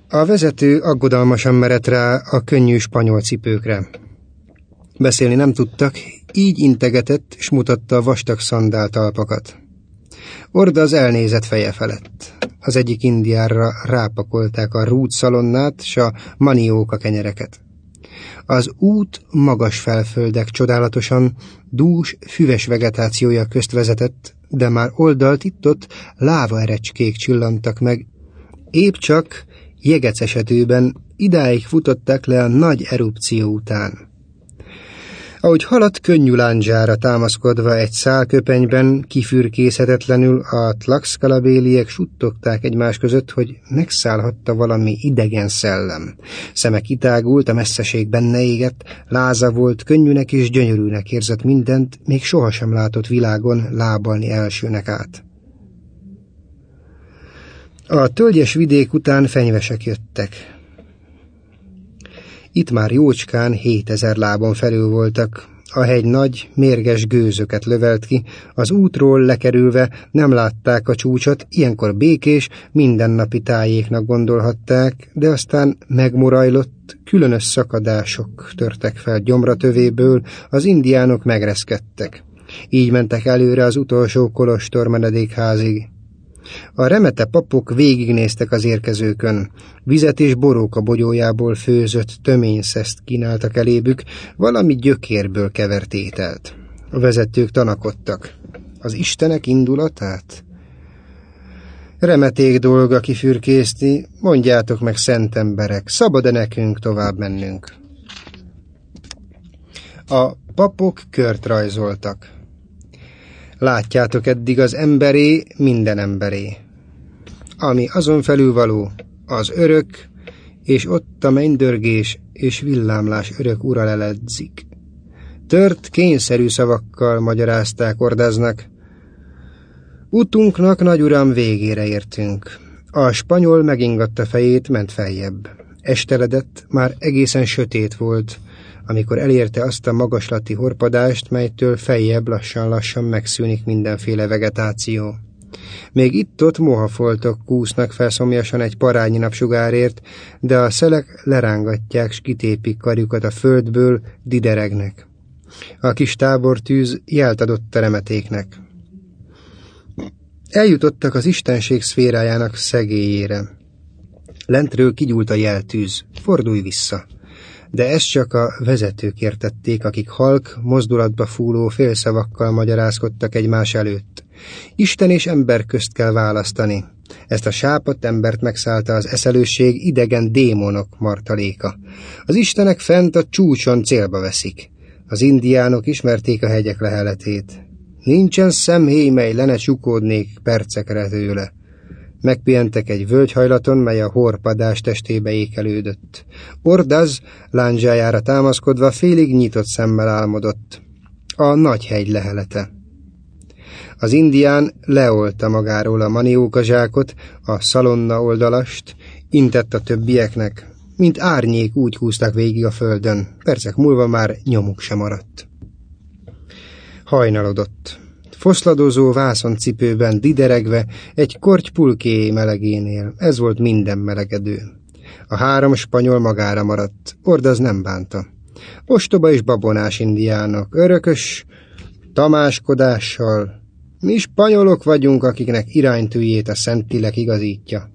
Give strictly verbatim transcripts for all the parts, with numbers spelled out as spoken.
A vezető aggodalmasan merett rá a könnyű spanyol cipőkre. Beszélni nem tudtak, így integetett, s mutatta a vastag szandáltalpakat. Ordaz elnézett feje felett. Az egyik indiárra rápakolták a rút szalonnát s a manióka kenyereket. Az út magas felföldek csodálatosan dús, füves vegetációja közt vezetett, de már oldalt itt-ott lávaerecskék csillantak meg. Épp csak jegecesetőben idáig futották le a nagy erupció után. Ahogy haladt könnyű lándzsára támaszkodva egy szálköpenyben, kifürkészhetetlenül a tlaxcala-béliek suttogták egymás között, hogy megszállhatta valami idegen szellem. Szeme kitágult, a messzeség benne égett, láza volt, könnyűnek és gyönyörűnek érzett mindent, még sohasem látott világon lábalni elsőnek át. A tölgyes vidék után fenyvesek jöttek. Itt már jócskán hétezer lábon felül voltak. A hegy nagy, mérges gőzöket lövelt ki, az útról lekerülve nem látták a csúcsot, ilyenkor békés, mindennapi tájéknak gondolhatták, de aztán megmorajlott, különös szakadások törtek fel gyomratövéből, az indiánok megreszkedtek. Így mentek előre az utolsó kolostor menedékházig. A remete papok végignéztek az érkezőkön. Vizet és boróka bogyójából főzött töményszeszt kínáltak elébük, valami gyökérből kevert ételt. A vezetők tanakodtak. Az istenek indulatát? Remeték dolga kifürkészni, mondjátok meg, szent emberek, szabad-e nekünk tovább mennünk? A papok kört rajzoltak. Látjátok, eddig az emberé minden emberé. Ami azon felül való, az örök, és ott a mennydörgés és villámlás örök ura leledzik. Tört, kényszerű szavakkal magyarázták Ordaznak. Utunknak, nagy uram, végére értünk. A spanyol megingatta fejét, ment feljebb. Esteledett, már egészen sötét volt, amikor elérte azt a magaslati horpadást, melytől feljebb lassan-lassan megszűnik mindenféle vegetáció. Még itt-ott mohafoltok kúsznak felszomjasan egy parányi napsugárért, de a szelek lerángatják, s kitépik karjukat a földből, dideregnek. A kis tábortűz jelt adott a remetéknek. Eljutottak az istenség szférájának szegélyére. Lentről kigyúlt a jeltűz, fordulj vissza. De ezt csak a vezetők értették, akik halk, mozdulatba fúló félszavakkal magyarázkodtak egymás előtt. Isten és ember közt kell választani. Ezt a sápadt embert megszállta az eszelőség, idegen démonok martaléka. Az istenek fent a csúcson célba veszik. Az indiánok ismerték a hegyek leheletét. Nincsen szemhéj, mely le ne csukódnék percekre tőle. Megpihentek egy völgyhajlaton, mely a horpadás testébe ékelődött. Ordaz lándzsájára támaszkodva félig nyitott szemmel álmodott. A nagy hegy lehelete. Az indián leolta magáról a manióka zsákot, a szalonna oldalast, intett a többieknek, mint árnyék úgy húzták végig a földön, percek múlva már nyomuk sem maradt. Hajnalodott. Foszladozó vászoncipőben dideregve egy korty pulké melegénél, ez volt minden melegedő. A három spanyol magára maradt, Ordaz nem bánta. Ostoba és babonás indiánok, örökös tamáskodással. Mi spanyolok vagyunk, akiknek iránytűjét a Szentlélek igazítja.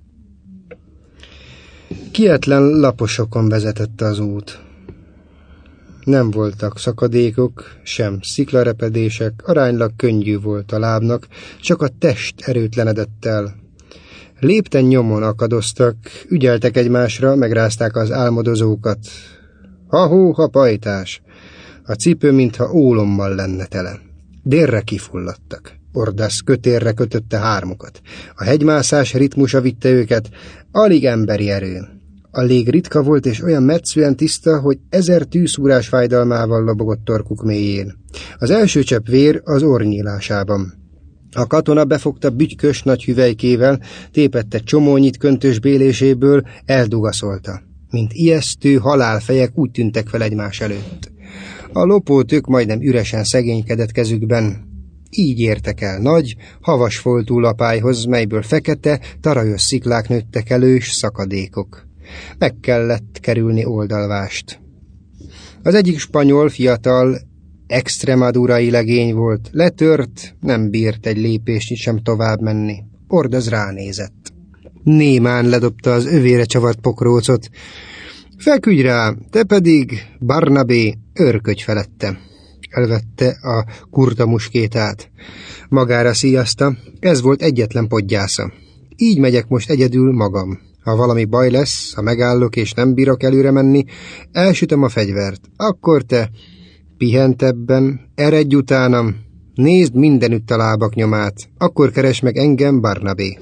Kietlen laposokon vezetett az út. Nem voltak szakadékok, sem sziklarepedések, aránylag könnyű volt a lábnak, csak a test erőtlenedett el. Lépten nyomon akadoztak, ügyeltek egymásra, megrázták az álmodozókat. Ha-hó, ha pajtás! A cipő mintha ólommal lenne tele. Délre kifulladtak. Ordaz kötérre kötötte hármukat. A hegymászás ritmusa vitte őket, alig emberi erő. A lég ritka volt és olyan metszően tiszta, hogy ezer tűszúrás fájdalmával lobogott torkuk mélyén. Az első csepp vér az orrnyílásában. A katona befogta bütykös nagy hüvelykével, tépette csomónyit köntös béléséből, eldugaszolta. Mint ijesztő halálfejek úgy tűntek fel egymás előtt. A lopótök majdnem üresen szegénykedett kezükben. így értek el nagy, havas foltú lapályhoz, melyből fekete, tarajos sziklák nőttek elő, s szakadékok. Meg kellett kerülni oldalvást. Az egyik spanyol, fiatal, extremadurai legény volt, letört, nem bírt egy lépést sem tovább menni. Ordaz ránézett. Némán ledobta az övére csavart pokrócot. Feküdj rá, te pedig, Barnabé, őrködj felette. Elvette a kurta muskétát. Magára szíjazta, ez volt egyetlen podgyásza. Így megyek most egyedül magam. Ha valami baj lesz, ha megállok és nem bírok előre menni, elsütöm a fegyvert. Akkor te pihentebben, eredj utánam, nézd mindenütt a lábak nyomát, akkor keres meg engem, Barnabé.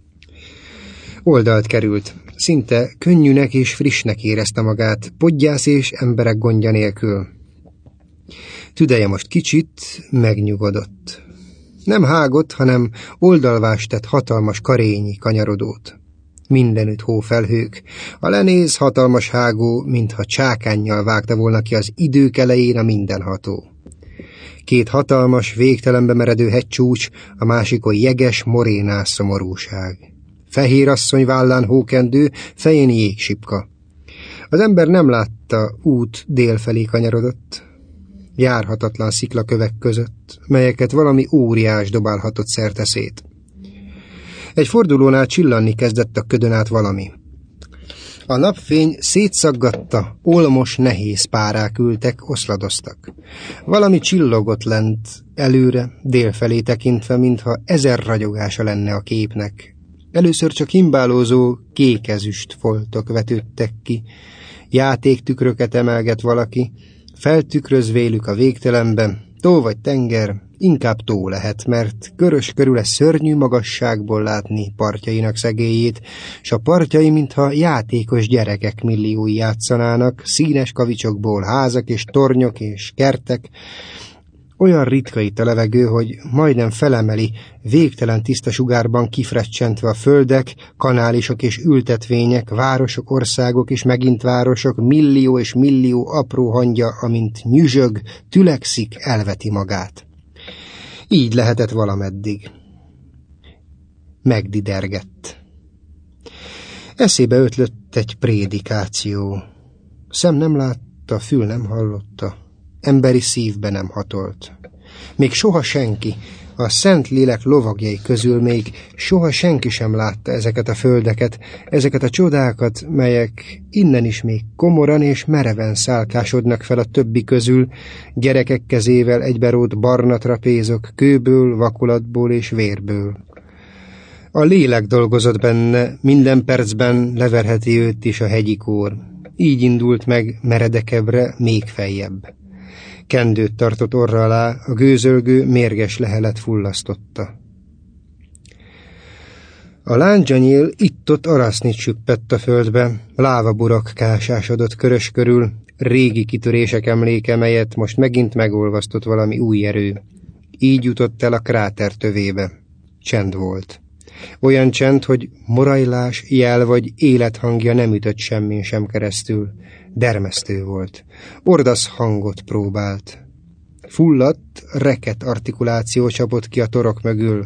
Oldalt került. Szinte könnyűnek és frissnek érezte magát, podgyász és emberek gondja nélkül. Tüdeje most kicsit megnyugodott. Nem hágott, hanem oldalvás tett hatalmas karényi kanyarodót. Mindenütt hófelhők. A lenéz hatalmas hágó, mintha csákánnyal vágta volna ki az idők elején a mindenható. Két hatalmas, végtelenbe meredő hegycsúcs, a másikon jeges, morénás szomorúság. Fehér asszony vállán hókendő, fején jégsipka. Az ember nem látta, út délfelé kanyarodott. Járhatatlan sziklakövek között, melyeket valami óriás dobálhatott szerteszét. Egy fordulónál csillanni kezdett a ködön át valami. A napfény szétszaggatta, olmos, nehéz párák ültek, oszladoztak. Valami csillogott lent, előre, délfelé tekintve, mintha ezer ragyogása lenne a képnek. Először csak himbálózó, kékezüst foltok vetődtek ki, játéktükröket emelget valaki, feltükröz vélük a végtelenbe, tó vagy tenger, inkább tó lehet, mert körös körül szörnyű magasságból látni partjainak szegélyét, s a partjai, mintha játékos gyerekek milliói játszanának, színes kavicsokból házak és tornyok és kertek. Olyan ritka itt a levegő, hogy majdnem felemeli, végtelen tiszta sugárban kifrecsentve a földek, kanálisok és ültetvények, városok, országok és megint városok, millió és millió apró hangya, amint nyüzsög, tülekszik, elveti magát. Így lehetett valameddig. Megdidergett. Eszébe ötlött egy prédikáció. Szem nem látta, fül nem hallotta, emberi szívbe nem hatolt. Még soha senki, a szent lélek lovagjai közül még soha senki sem látta ezeket a földeket, ezeket a csodákat, melyek innen is még komoran és mereven szálkásodnak fel a többi közül, gyerekek kezével egyberót barna trapézok, kőből, vakulatból és vérből. A lélek dolgozott benne, minden percben leverheti őt is a hegyi kór. Így indult meg meredekebbre, még feljebb. Kendőt tartott orra alá, a gőzölgő, mérges lehelet fullasztotta. A lándzsanyél itt-ott arasznit süppett a földbe, lávaburak kásásodott körös körül, régi kitörések emléke, melyet most megint megolvasztott valami új erő. Így jutott el a kráter tövébe. Csend volt. Olyan csend, hogy morajlás, jel vagy élethangja nem ütött semmin sem keresztül. Dermesztő volt. Ordasz hangot próbált. Fulladt, reket artikuláció csapott ki a torok mögül.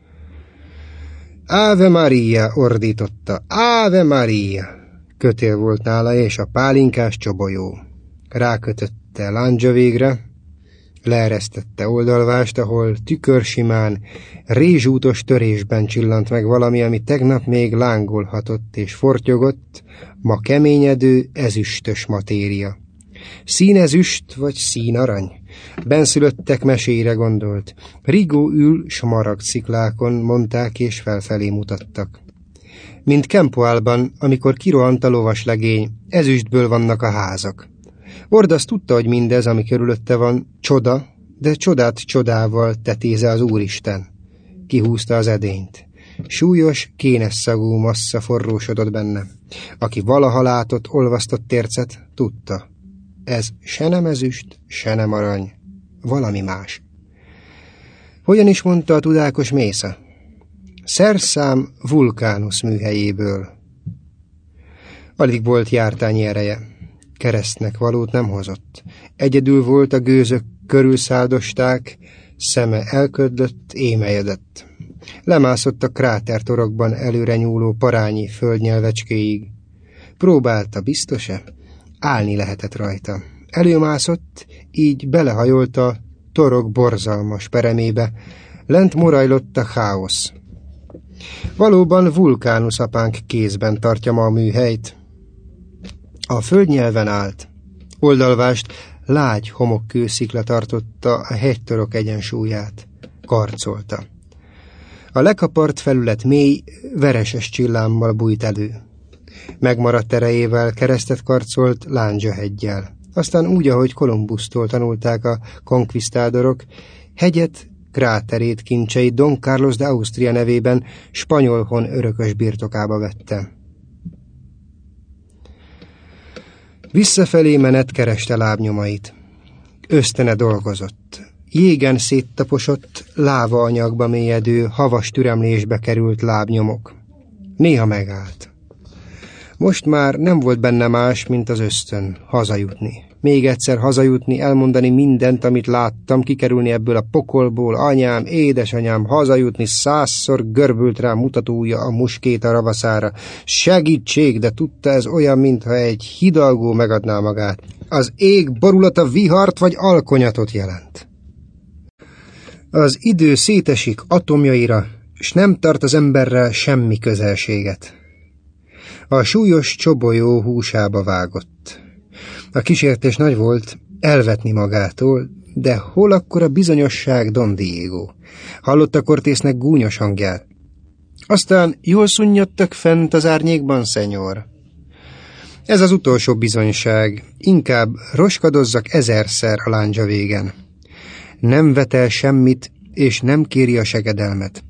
Ave Maria, ordította. Ave Maria! Kötél volt nála, és a pálinkás csobolyó. Rákötötte lándzsa végre, leeresztette oldalvást, ahol tükörsimán, rézsútos törésben csillant meg valami, ami tegnap még lángolhatott és fortyogott, ma keményedő, ezüstös matéria. Színezüst vagy színarany? Benszülöttek mesére gondolt. Rigó ül smaragd sziklákon, mondták és felfelé mutattak. Mint Kempoálban, amikor kirohant a lovaslegény, ezüstből vannak a házak. Ordasz tudta, hogy mindez, ami körülötte van, csoda, de csodát csodával tetéze az Úristen. Kihúzta az edényt. Súlyos, kénes szagú massza forrósodott benne. Aki valaha látott, olvasztott tércet, tudta. Ez se nem ezüst, se nem arany, valami más. Hogyan is mondta a tudákos Mésza? Szerszám Vulkánus műhelyéből. Alig volt jártányi ereje. Keresztnek valót nem hozott. Egyedül volt, a gőzök körülszáldosták, Szeme elködlött, émeljedett. Lemászott a krátertorokban előre nyúló parányi földnyelvecskéig. Próbálta, biztos-e? Állni lehetett rajta. Előmászott, így belehajolt a torok borzalmas peremébe. Lent morajlott a káosz. Valóban Vulkánus apánk kézben tartja ma a műhelyt. A földnyelven állt. Oldalvást lágy homokkőszikla tartotta a hegytorok egyensúlyát. Karcolta. A lekapart felület mély, vereses csillámmal bújt elő. Megmaradt erejével keresztet karcolt Lándzsaheggyel. Aztán úgy, ahogy Kolumbusztól tanulták a konkvisztádorok, hegyet, kráterét, kincseit Don Carlos de Austria nevében spanyol hon örökös birtokába vette. Visszafelé menet kereste lábnyomait. Ösztöne dolgozott. Jégen széttaposott, láva anyagba mélyedő, havas türemlésbe került lábnyomok. Néha megállt. Most már nem volt benne más, mint az ösztön, hazajutni. Még egyszer hazajutni, elmondani mindent, amit láttam, kikerülni ebből a pokolból, anyám, édesanyám, hazajutni, százszor görbült rá mutatója a muskéta ravaszára. Segítség, de tudta, ez olyan, mintha egy hidalgó megadná magát. Az ég borulata vihart vagy alkonyatot jelent. Az idő szétesik atomjaira, s nem tart az emberrel semmi közelséget. A súlyos csobolyó húsába vágott. A kísértés nagy volt, elvetni magától, de hol akkor a bizonyosság, Don Diego? Hallotta Cortésnek gúnyos hangját. Aztán jól szunnyadtak fent az árnyékban, szenyor? Ez az utolsó bizonyság, inkább roskadozzak ezerszer a lándzsa végen. Nem vetel semmit, és nem kéri a segedelmet.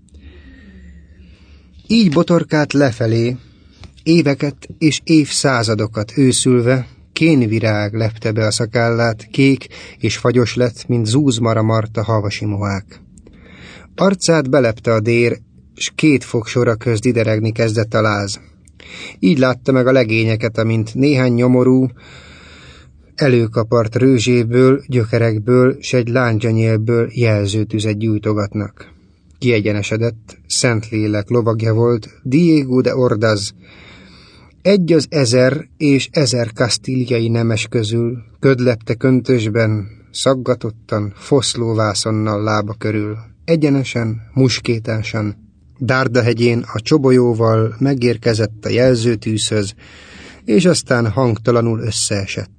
Így botorkált lefelé, éveket és évszázadokat őszülve, kénvirág lepte be a szakállát, kék és fagyos lett, mint zúzmara marta havasi mohák. Arcát belepte a dér, s két fogsora közt dideregni kezdett a láz. Így látta meg a legényeket, amint néhány nyomorú előkapart rőzséből, gyökerekből, s egy lándzsanyélből jelzőtüzet gyújtogatnak. Kiegyenesedett, Szentlélek lovagja volt, Diego de Ordaz, egy az ezer és ezer kasztíliai nemes közül, ködlepte köntösben, szaggatottan, foszlóvászonnal lába körül, egyenesen, muskétásan, Dárdahegyén a csobolyóval megérkezett a jelzőtűzhöz, és aztán hangtalanul összeesett.